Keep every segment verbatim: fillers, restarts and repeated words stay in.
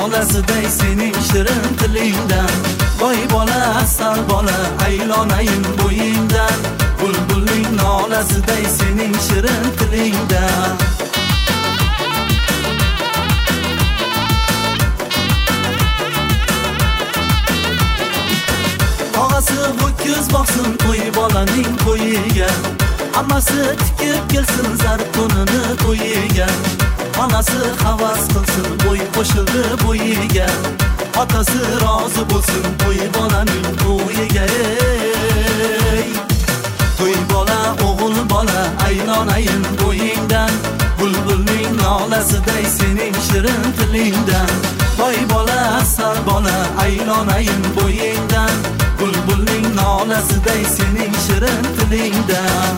nolasiday sening shirin tilingdan. Voy bola, asal bola, aylanayim bo'yingdan. Bulbulning nolasiday sening shirin tilingdan. Og'asi ho'kiz boqsin to'y bolaning to'yiga. Hammasi tikib kelsin zartunini to'yiga. Onasi havas qilsin bo'y qo'shildi bo'yiga. Otasi rozi bo'lsin to'y bolaning to'yiga. To'y bola, o'g'il bola, aylanayim bo'yingdan. Bulbulning nolasiday sening shirin tilingdan. Voy bola, asal bola, aylanayim bo'yingdan. Bulbulning nolasiday sening shirin tilingdan.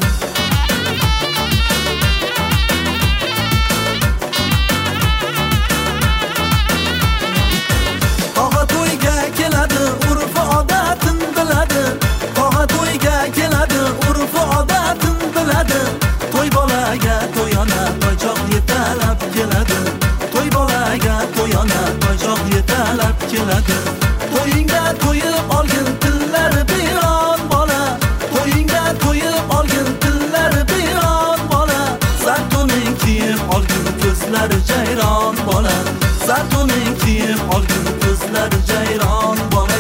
Tog'a to'yga keladi, urf odatin biladi. Tog'a to'yga keladi, urf odatin biladi. To'y bolaga to'yona to'joq yetalab keladi. To'y bolaga to'yona to'joq yetalab keladi. To'yingga to'yib olgin tillar biron bola. To'yingga to'yib olgin tillar biron bola. Zartuning kiyib olgin ko'zlari jayron bola. Zartuning kiyib olgin ko'zlari jayron bola.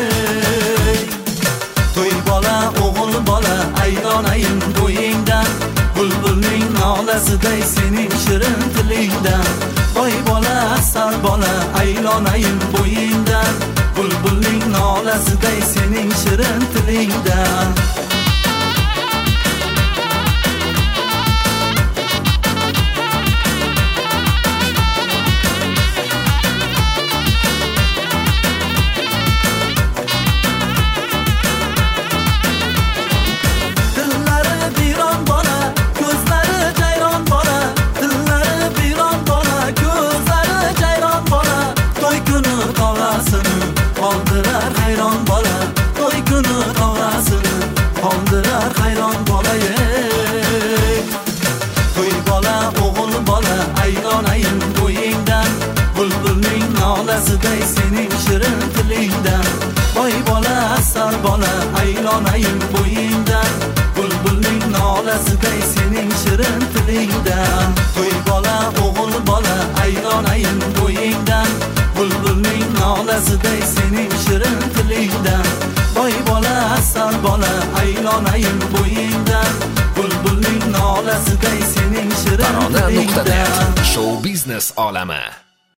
To'y bola, o'g'il bola, aylanayim bo'yingdan. Bulbulning nolasiday sening shirin tilingdan. Voy bola, asal bola, aylanayim bo'yingdan. Bulbulning nolasiday sening shirin tilingdan. Oldirar hayron bola, to'y kuni tog'asini oldirar hayron bola. To'y bola, o'g'il bola, aylanayim bo'yingdan. Bulbulning nolasiday sening shirin tilingdan. Voy bola, asal bola, aylanayim bo'yingdan. Bulbulning nolasiday sening shirin tilingdan. To'y bola, o'g'il bola, aylanayim bo'yingdan. Bulbulning nolasiday sening shirin tilingdan. Voy bola, asal bola, aylanayim bo'yingdan. Bulbulning nolasiday sening shirin tilingdan. Show biznes olami.